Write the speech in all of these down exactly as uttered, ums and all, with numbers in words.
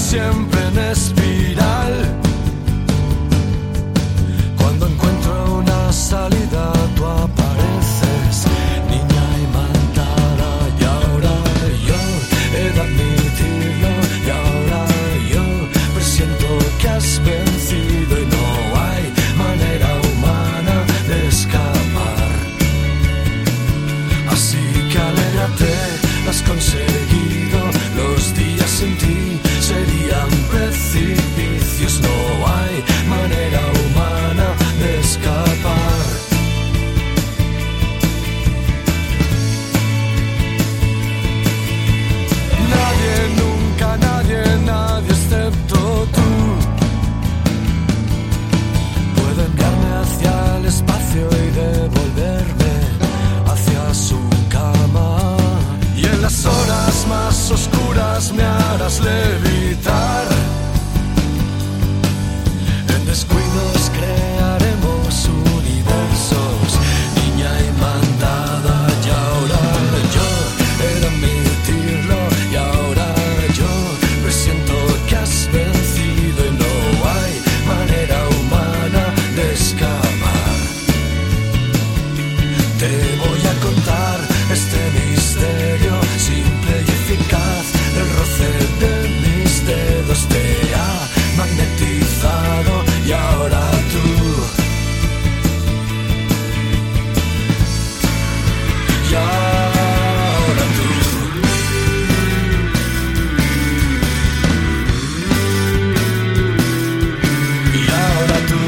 siempre en espiral. Cuando encuentro una salida, tú apareces, niña imantada. Y ahora yo he de admitirlo, y ahora yo presiento que has vencido y no hay manera humana de escapar. Así que alégrate, lo has conseguido. Los días sin ti serían precipicios. No hay manera humana de escapar. Nadie, nunca nadie, nadie excepto tú puede enviarme hacia el espacio y devolverme hacia su cama. Y en las horas más oscuras me harás levitar. En descuidos crearemos universos, niña imandada. Y ahora yo he de admitirlo, y ahora yo presiento que has vencido y no hay manera humana de escapar. Te voy a contar este misterio simple y eficaz. El roce de mis dedos te ha magnetizado. Y ahora tú, y ahora tú, y ahora tú,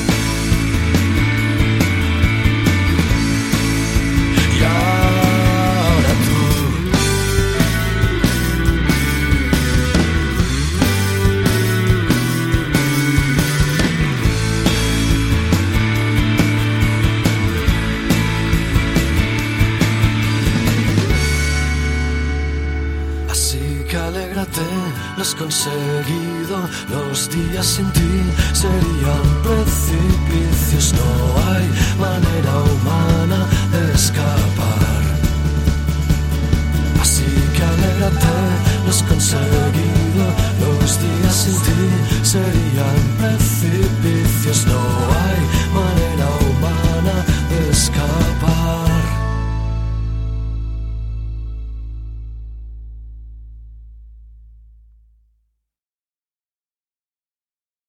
y ahora tú. Así que alégrate, lo has conseguido. Los días sin ti serían precipicios. No hay manera humana de escapar. Así que alégrate, lo has conseguido. Los